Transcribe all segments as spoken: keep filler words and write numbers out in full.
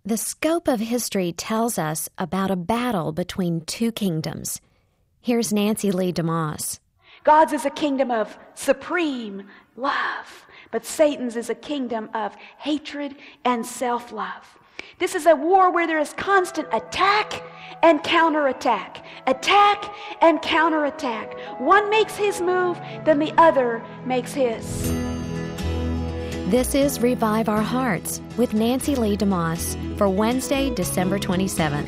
The scope of history tells us about a battle between two kingdoms. Here's Nancy Lee DeMoss. God's is a kingdom of supreme love, but Satan's is a kingdom of hatred and self-love. This is a war where there is constant attack and counterattack, attack and counterattack. One makes his move, then the other makes his. This is Revive Our Hearts with Nancy Lee DeMoss for Wednesday, December twenty-seventh.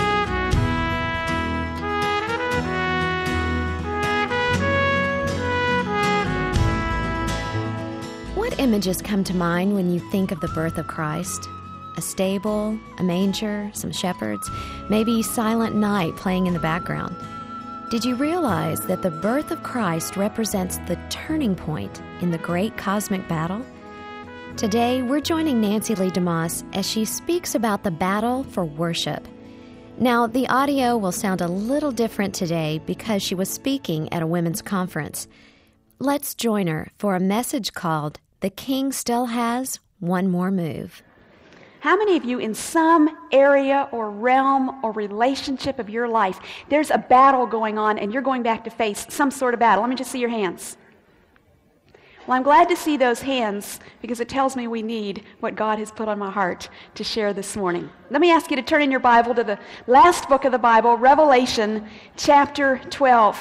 What images come to mind when you think of the birth of Christ? A stable, a manger, some shepherds, maybe Silent Night playing in the background. Did you realize that the birth of Christ represents the turning point in the great cosmic battle? Today, we're joining Nancy Lee DeMoss as she speaks about the battle for worship. Now, the audio will sound a little different today because she was speaking at a women's conference. Let's join her for a message called The King Still Has One More Move. How many of you in some area or realm or relationship of your life, there's a battle going on and you're going back to face some sort of battle? Let me just see your hands. Well, I'm glad to see those hands because it tells me we need what God has put on my heart to share this morning. Let me ask you to turn in your Bible to the last book of the Bible, Revelation chapter twelve.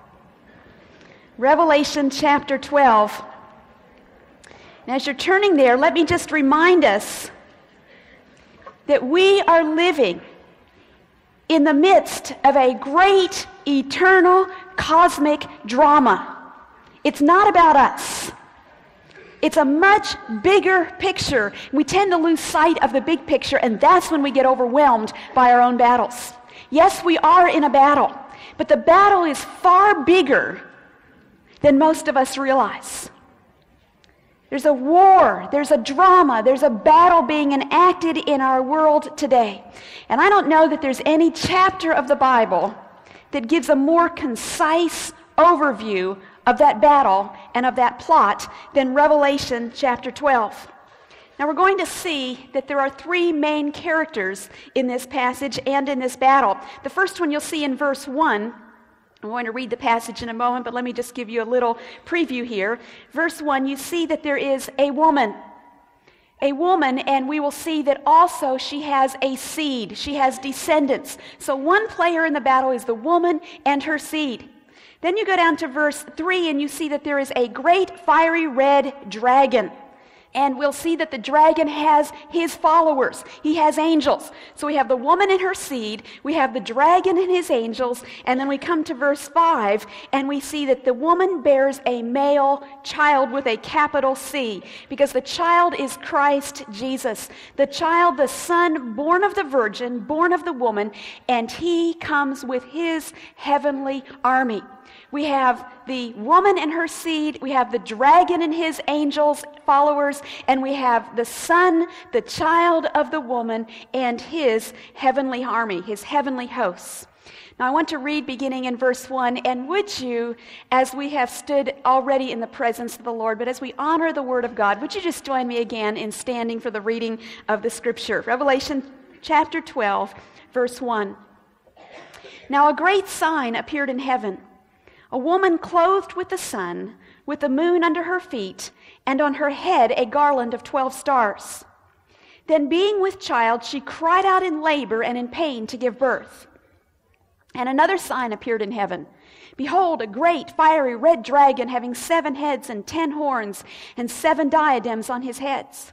Revelation chapter twelve. And as you're turning there, let me just remind us that we are living in the midst of a great, eternal, cosmic drama. It's not about us. It's a much bigger picture. We tend to lose sight of the big picture, and that's when we get overwhelmed by our own battles. Yes, we are in a battle, but the battle is far bigger than most of us realize. There's a war, there's a drama, there's a battle being enacted in our world today. And I don't know that there's any chapter of the Bible that gives a more concise overview of that battle and of that plot than Revelation chapter twelve. Now we're going to see that there are three main characters in this passage and in this battle. The first one you'll see in verse one. I'm going to read the passage in a moment, but let me just give you a little preview here. Verse one, you see that there is a woman. A woman, and we will see that also she has a seed. She has descendants. So one player in the battle is the woman and her seed. Then you go down to verse three, and you see that there is a great fiery red dragon. And we'll see that the dragon has his followers. He has angels. So we have the woman and her seed, we have the dragon and his angels, and then we come to verse five, and we see that the woman bears a male child with a capital C, because the child is Christ Jesus. The child, the son born of the virgin, born of the woman, and he comes with his heavenly army. We have the woman and her seed, we have the dragon and his angels, followers, and we have the son, the child of the woman, and his heavenly army, his heavenly hosts. Now I want to read beginning in verse one, and would you, as we have stood already in the presence of the Lord, but as we honor the word of God, would you just join me again in standing for the reading of the scripture? Revelation chapter twelve, verse one. Now a great sign appeared in heaven. A woman clothed with the sun, with the moon under her feet, and on her head a garland of twelve stars. Then being with child, she cried out in labor and in pain to give birth. And another sign appeared in heaven. Behold, a great fiery red dragon having seven heads and ten horns, and seven diadems on his heads.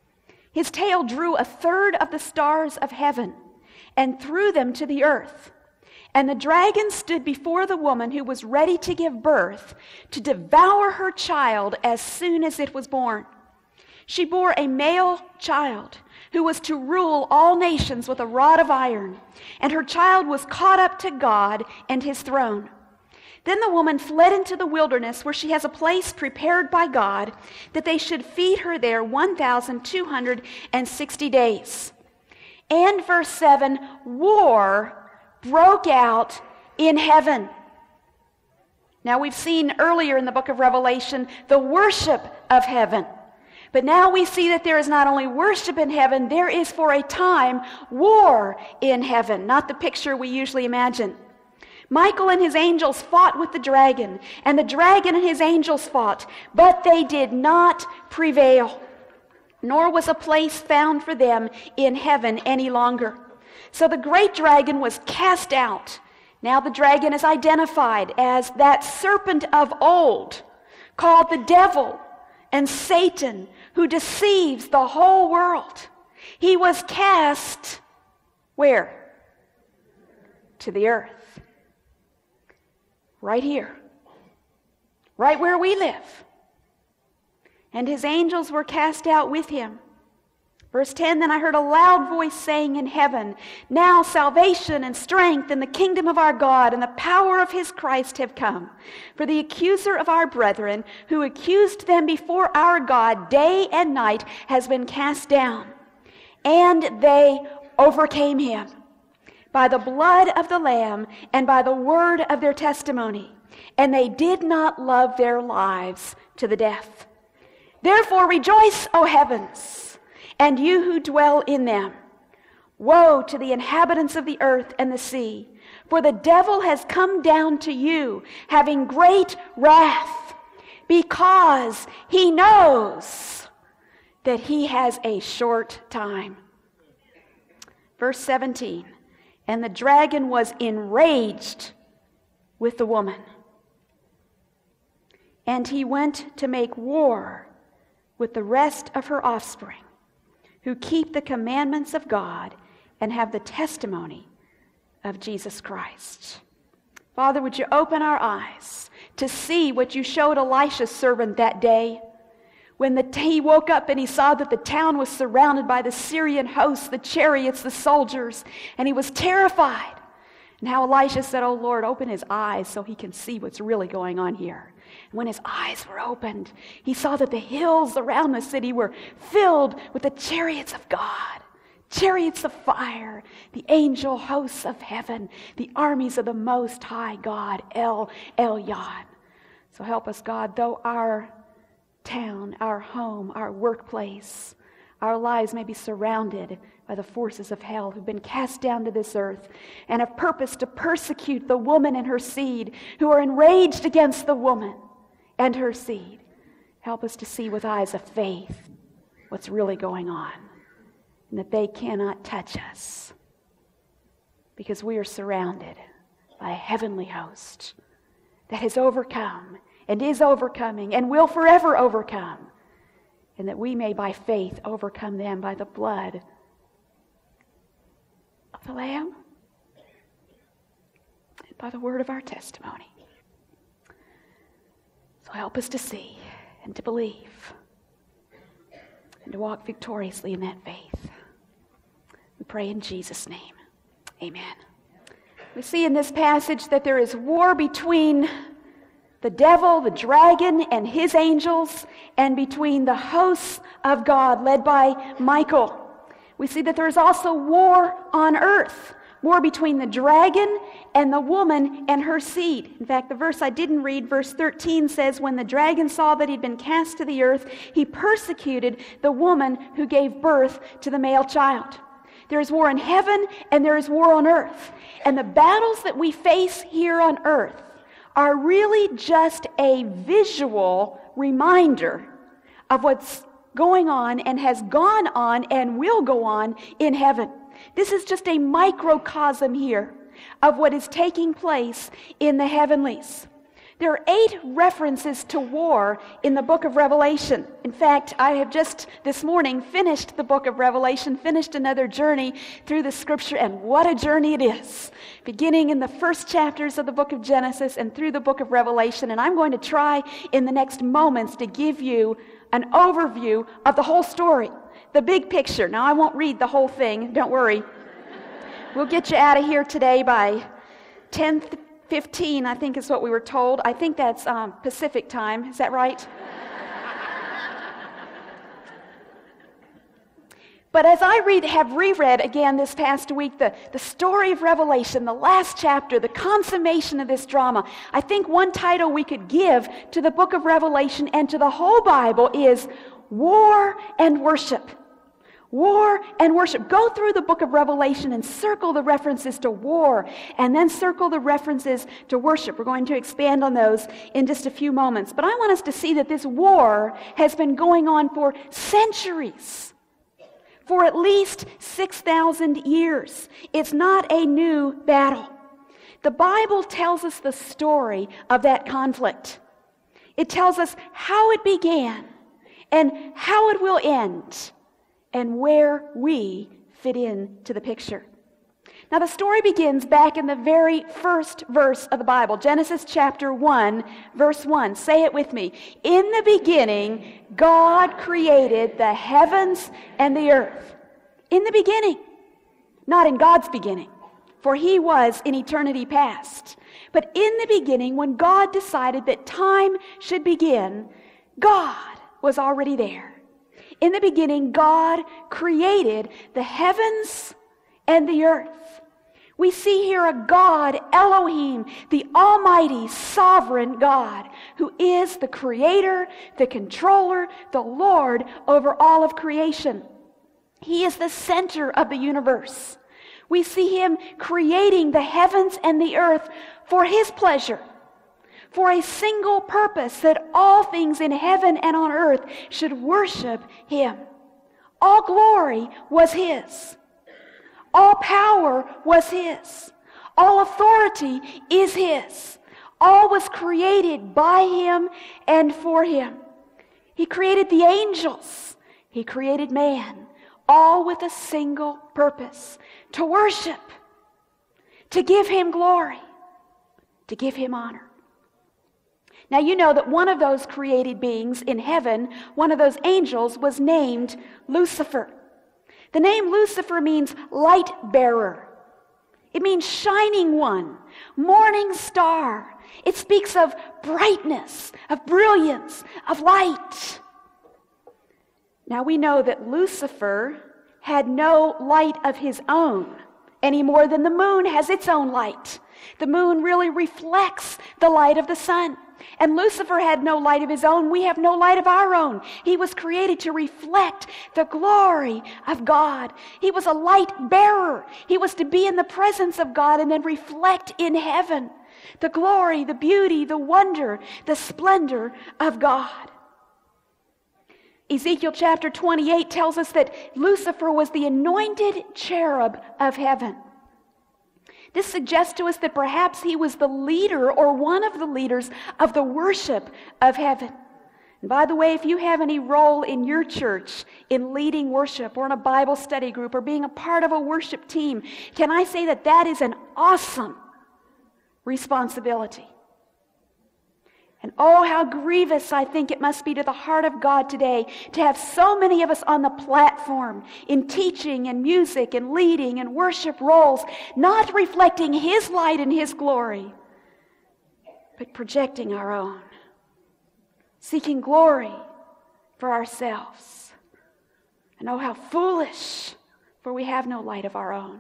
His tail drew a third of the stars of heaven, and threw them to the earth. And the dragon stood before the woman who was ready to give birth, to devour her child as soon as it was born. She bore a male child who was to rule all nations with a rod of iron, and her child was caught up to God and his throne. Then the woman fled into the wilderness, where she has a place prepared by God, that they should feed her there one thousand two hundred sixty days. And verse seven, war broke out in heaven. Now we've seen earlier in the book of Revelation the worship of heaven. But now we see that there is not only worship in heaven, there is for a time war in heaven, not the picture we usually imagine. Michael and his angels fought with the dragon, and the dragon and his angels fought, but they did not prevail, nor was a place found for them in heaven any longer. So the great dragon was cast out. Now the dragon is identified as that serpent of old, called the devil and Satan, who deceives the whole world. He was cast where? To the earth. Right here. Right where we live. And his angels were cast out with him. Verse ten, then I heard a loud voice saying in heaven, now salvation and strength and the kingdom of our God and the power of his Christ have come. For the accuser of our brethren, who accused them before our God day and night, has been cast down. And they overcame him by the blood of the Lamb and by the word of their testimony. And they did not love their lives to the death. Therefore rejoice, O heavens, and you who dwell in them. Woe to the inhabitants of the earth and the sea, for the devil has come down to you, having great wrath, because he knows that he has a short time. Verse seventeen, and the dragon was enraged with the woman, and he went to make war with the rest of her offspring, who keep the commandments of God and have the testimony of Jesus Christ. Father, would you open our eyes to see what you showed Elisha's servant that day, when the, he woke up and he saw that the town was surrounded by the Syrian hosts, the chariots, the soldiers, and he was terrified. And how Elisha said, oh Lord, open his eyes so he can see what's really going on here. And when his eyes were opened, he saw that the hills around the city were filled with the chariots of God, chariots of fire, the angel hosts of heaven, the armies of the Most High God, El Elyon. So help us, God, though our town, our home, our workplace, our lives may be surrounded by the forces of hell who've been cast down to this earth and have purposed to persecute the woman and her seed, who are enraged against the woman and her seed. Help us to see with eyes of faith what's really going on, and that they cannot touch us, because we are surrounded by a heavenly host that has overcome and is overcoming and will forever overcome, and that we may by faith overcome them by the blood of the Lamb and by the word of our testimony. So help us to see and to believe and to walk victoriously in that faith. We pray in Jesus' name. Amen. We see in this passage that there is war between the devil, the dragon, and his angels, and between the hosts of God led by Michael. We see that there is also war on earth, war between the dragon and the woman and her seed. In fact, the verse I didn't read, verse thirteen, says, when the dragon saw that he'd been cast to the earth, he persecuted the woman who gave birth to the male child. There is war in heaven and there is war on earth. And the battles that we face here on earth are really just a visual reminder of what's going on and has gone on and will go on in heaven. This is just a microcosm here of what is taking place in the heavenlies. There are eight references to war in the book of Revelation. In fact, I have just this morning finished the book of Revelation, finished another journey through the scripture, and what a journey it is. Beginning in the first chapters of the book of Genesis and through the book of Revelation. And I'm going to try in the next moments to give you an overview of the whole story, the big picture. Now, I won't read the whole thing, don't worry. We'll get you out of here today by ten fifteen, I think is what we were told. I think that's um, Pacific time. Is that right? But as I read, have reread again this past week the, the story of Revelation, the last chapter, the consummation of this drama, I think one title we could give to the book of Revelation and to the whole Bible is War and Worship. War and worship. Go through the book of Revelation and circle the references to war and then circle the references to worship. We're going to expand on those in just a few moments. But I want us to see that this war has been going on for centuries. For at least six thousand years. It's not a new battle. The Bible tells us the story of that conflict. It tells us how it began and how it will end and where we fit in to the picture. Now the story begins back in the very first verse of the Bible, Genesis chapter one, verse one. Say it with me. In the beginning, God created the heavens and the earth. In the beginning. Not in God's beginning, for he was in eternity past. But in the beginning, when God decided that time should begin, God was already there. In the beginning, God created the heavens and the earth. We see here a God, Elohim, the almighty, sovereign God, who is the creator, the controller, the Lord over all of creation. He is the center of the universe. We see him creating the heavens and the earth for his pleasure, for a single purpose, that all things in heaven and on earth should worship him. All glory was his. All power was his. All authority is his. All was created by him and for him. He created the angels. He created man, all with a single purpose: to worship, to give him glory, to give him honor. Now you know that one of those created beings in heaven, one of those angels, was named Lucifer. The name Lucifer means light bearer. It means shining one, morning star. It speaks of brightness, of brilliance, of light. Now we know that Lucifer had no light of his own, any more than the moon has its own light. The moon really reflects the light of the sun. And Lucifer had no light of his own. We have no light of our own. He was created to reflect the glory of God. He was a light bearer. He was to be in the presence of God and then reflect in heaven the glory, the beauty, the wonder, the splendor of God. Ezekiel chapter twenty-eight tells us that Lucifer was the anointed cherub of heaven. This suggests to us that perhaps he was the leader or one of the leaders of the worship of heaven. And by the way, if you have any role in your church in leading worship or in a Bible study group or being a part of a worship team, can I say that that is an awesome responsibility? And oh, how grievous I think it must be to the heart of God today to have so many of us on the platform in teaching and music and leading and worship roles, not reflecting his light and his glory, but projecting our own, seeking glory for ourselves. And oh, how foolish, for we have no light of our own.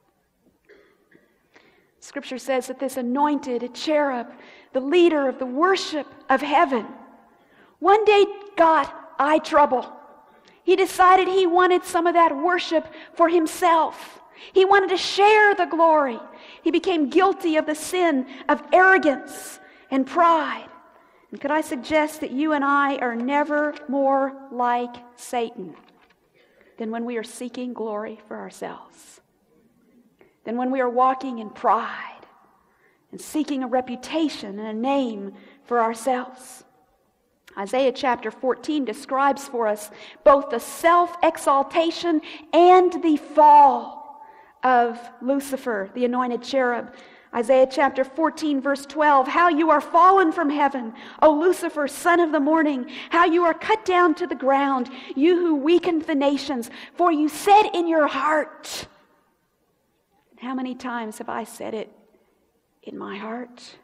Scripture says that this anointed cherub, the leader of the worship of heaven, one day got eye trouble. He decided he wanted some of that worship for himself. He wanted to share the glory. He became guilty of the sin of arrogance and pride. And could I suggest that you and I are never more like Satan than when we are seeking glory for ourselves, than when we are walking in pride and seeking a reputation and a name for ourselves. Isaiah chapter fourteen describes for us both the self-exaltation and the fall of Lucifer, the anointed cherub. Isaiah chapter fourteen, verse twelve, "How you are fallen from heaven, O Lucifer, son of the morning! How you are cut down to the ground, you who weakened the nations! For you said in your heart..." How many times have I said it in my heart?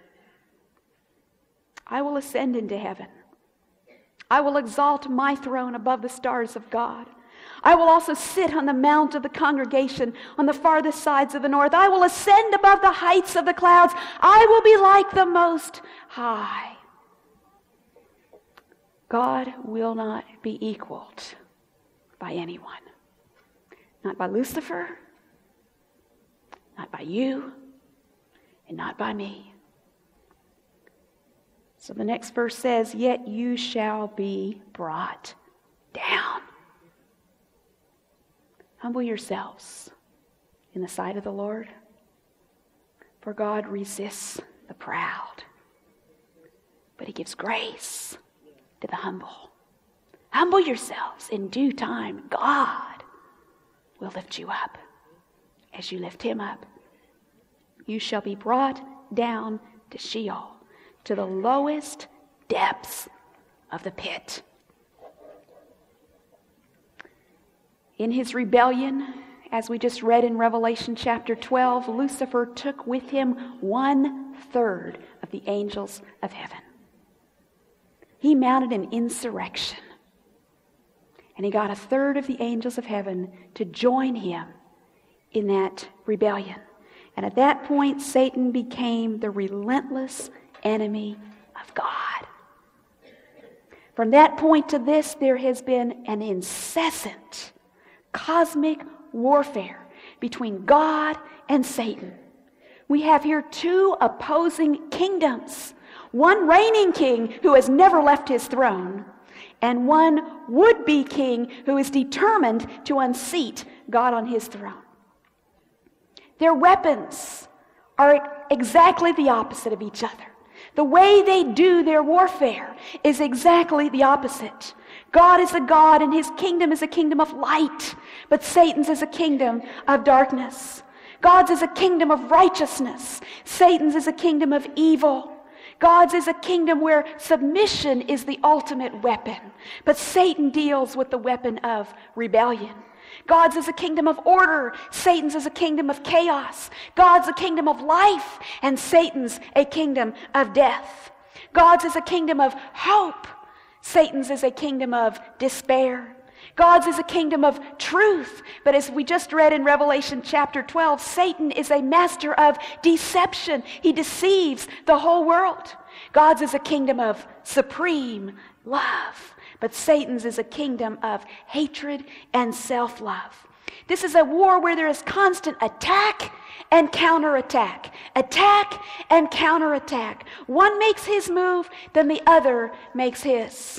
"I will ascend into heaven. I will exalt my throne above the stars of God. I will also sit on the mount of the congregation on the farthest sides of the north. I will ascend above the heights of the clouds. I will be like the Most High. God will not be equaled by anyone. Not by Lucifer, not by you, and not by me. So the next verse says, yet you shall be brought down. Humble yourselves in the sight of the Lord, for God resists the proud, but he gives grace to the humble. Humble yourselves in due time. God will lift you up as you lift him up. You shall be brought down to Sheol, to the lowest depths of the pit. In his rebellion, as we just read in Revelation chapter twelve, Lucifer took with him one third of the angels of heaven. He mounted an insurrection, and he got a third of the angels of heaven to join him in that rebellion. And at that point, Satan became the relentless enemy of God. From that point to this, there has been an incessant cosmic warfare between God and Satan. We have here two opposing kingdoms. One reigning king who has never left his throne, and one would-be king who is determined to unseat God on his throne. Their weapons are exactly the opposite of each other. The way they do their warfare is exactly the opposite. God is a God, and his kingdom is a kingdom of light, but Satan's is a kingdom of darkness. God's is a kingdom of righteousness. Satan's is a kingdom of evil. God's is a kingdom where submission is the ultimate weapon, but Satan deals with the weapon of rebellion. God's is a kingdom of order. Satan's is a kingdom of chaos. God's a kingdom of life, and Satan's a kingdom of death. God's is a kingdom of hope. Satan's is a kingdom of despair. God's is a kingdom of truth. But as we just read in Revelation chapter twelve, Satan is a master of deception. He deceives the whole world. God's is a kingdom of supreme love. But Satan's is a kingdom of hatred and self-love. This is a war where there is constant attack and counterattack. Attack and counterattack. One makes his move, then the other makes his.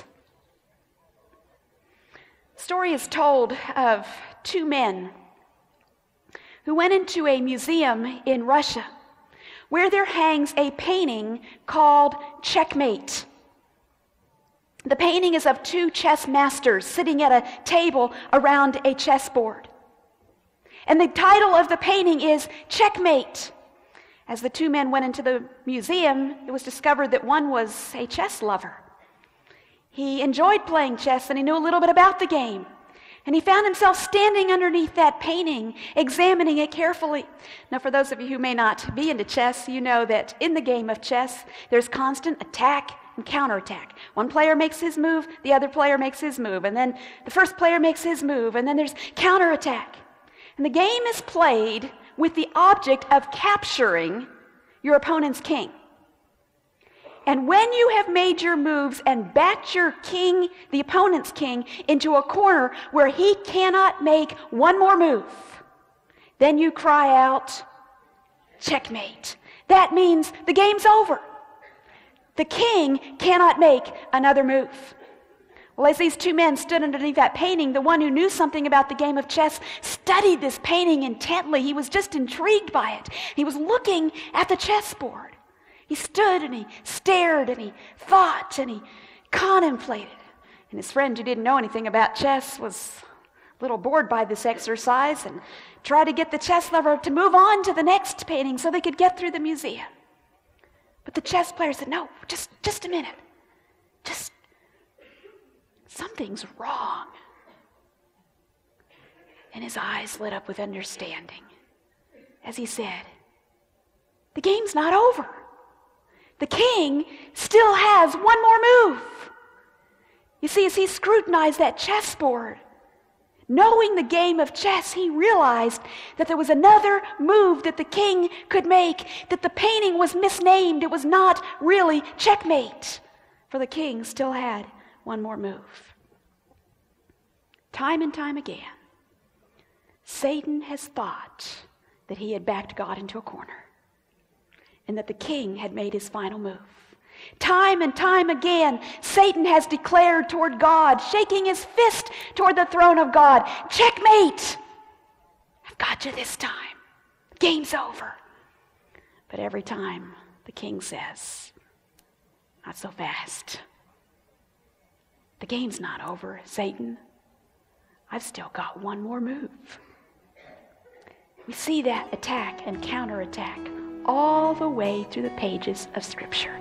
The story is told of two men who went into a museum in Russia where there hangs a painting called Checkmate. The painting is of two chess masters sitting at a table around a chessboard. And the title of the painting is Checkmate. As the two men went into the museum, it was discovered that one was a chess lover. He enjoyed playing chess, and he knew a little bit about the game. And he found himself standing underneath that painting, examining it carefully. Now, for those of you who may not be into chess, you know that in the game of chess, there's constant attack and counterattack. One player makes his move, the other player makes his move, and then the first player makes his move, and then there's counterattack. And the game is played with the object of capturing your opponent's king. And when you have made your moves and backed your king, the opponent's king, into a corner where he cannot make one more move, then you cry out, checkmate. That means the game's over. The king cannot make another move. Well, as these two men stood underneath that painting, the one who knew something about the game of chess studied this painting intently. He was just intrigued by it. He was looking at the chessboard. He stood and he stared and he thought and he contemplated. And his friend, who didn't know anything about chess, was a little bored by this exercise and tried to get the chess lover to move on to the next painting so they could get through the museum. But the chess player said, no, just, just a minute. Just, something's wrong. And his eyes lit up with understanding as he said, the game's not over. The king still has one more move. You see, as he scrutinized that chessboard, Knowing the game of chess, he realized that there was another move that the king could make, that the painting was misnamed. It was not really checkmate, for the king still had one more move. Time and time again, Satan has thought that he had backed God into a corner and that the king had made his final move. Time and time again, Satan has declared toward God, shaking his fist toward the throne of God, checkmate! I've got you this time. Game's over. But every time the king says, not so fast. The game's not over, Satan. I've still got one more move. We see that attack and counterattack all the way through the pages of Scripture.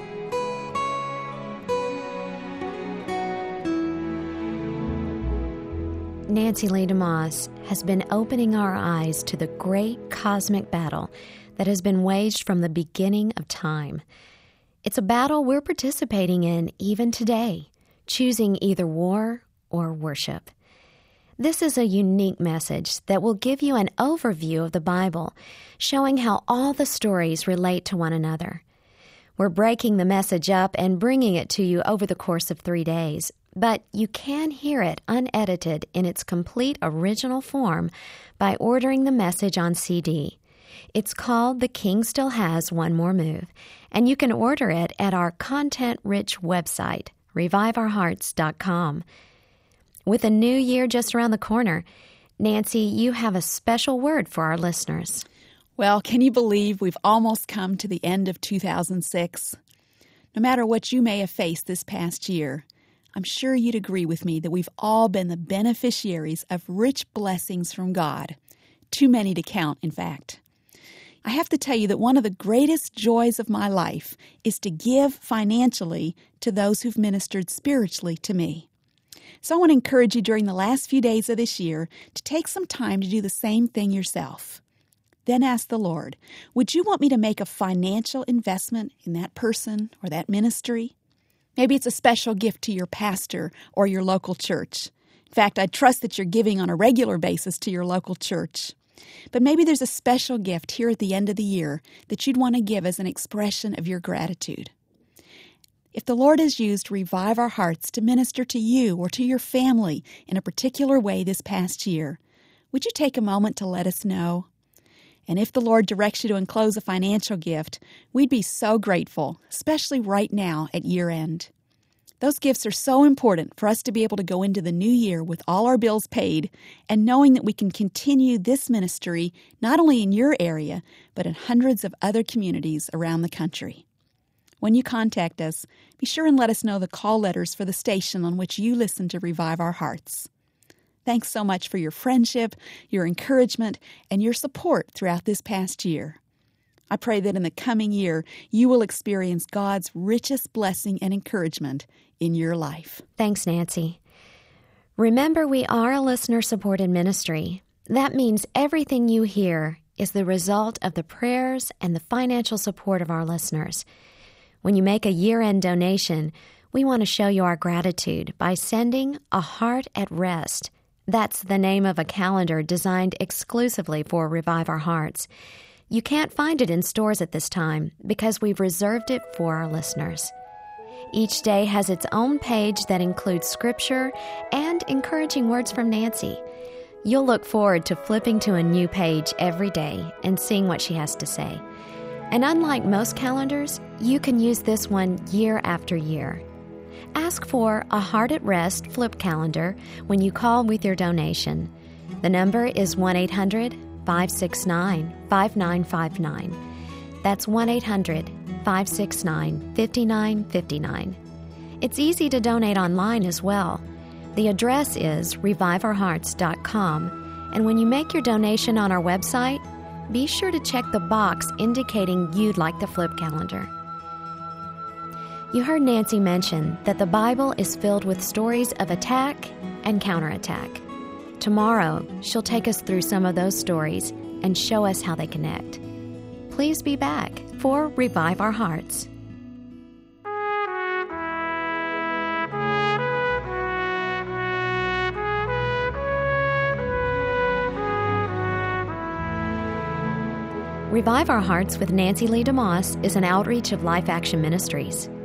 Nancy Lee DeMoss has been opening our eyes to the great cosmic battle that has been waged from the beginning of time. It's a battle we're participating in even today, choosing either war or worship. This is a unique message that will give you an overview of the Bible, showing how all the stories relate to one another. We're breaking the message up and bringing it to you over the course of three days, but you can hear it unedited in its complete original form by ordering the message on C D. It's called The King Still Has One More Move, and you can order it at our content-rich website, revive our hearts dot com. With a new year just around the corner, Nancy, you have a special word for our listeners. Well, can you believe we've almost come to the end of two thousand six? No matter what you may have faced this past year, I'm sure you'd agree with me that we've all been the beneficiaries of rich blessings from God. Too many to count, in fact. I have to tell you that one of the greatest joys of my life is to give financially to those who've ministered spiritually to me. So I want to encourage you during the last few days of this year to take some time to do the same thing yourself. Then ask the Lord, would you want me to make a financial investment in that person or that ministry? Maybe it's a special gift to your pastor or your local church. In fact, I trust that you're giving on a regular basis to your local church. But maybe there's a special gift here at the end of the year that you'd want to give as an expression of your gratitude. If the Lord has used Revive Our Hearts to minister to you or to your family in a particular way this past year, would you take a moment to let us know? And if the Lord directs you to enclose a financial gift, we'd be so grateful, especially right now at year end. Those gifts are so important for us to be able to go into the new year with all our bills paid and knowing that we can continue this ministry not only in your area, but in hundreds of other communities around the country. When you contact us, be sure and let us know the call letters for the station on which you listen to Revive Our Hearts. Thanks so much for your friendship, your encouragement, and your support throughout this past year. I pray that in the coming year, you will experience God's richest blessing and encouragement in your life. Thanks, Nancy. Remember, we are a listener-supported ministry. That means everything you hear is the result of the prayers and the financial support of our listeners. When you make a year-end donation, we want to show you our gratitude by sending A Heart at Rest. That's the name of a calendar designed exclusively for Revive Our Hearts. You can't find it in stores at this time because we've reserved it for our listeners. Each day has its own page that includes scripture and encouraging words from Nancy. You'll look forward to flipping to a new page every day and seeing what she has to say. And unlike most calendars, you can use this one year after year. Ask for A Heart at Rest flip calendar when you call with your donation. The number is one eight hundred five six nine five nine five nine. That's one eight hundred five six nine five nine five nine. It's easy to donate online as well. The address is revive our hearts dot com, and when you make your donation on our website, be sure to check the box indicating you'd like the flip calendar. You heard Nancy mention that the Bible is filled with stories of attack and counterattack. Tomorrow, she'll take us through some of those stories and show us how they connect. Please be back for Revive Our Hearts. Revive Our Hearts with Nancy Lee DeMoss is an outreach of Life Action Ministries.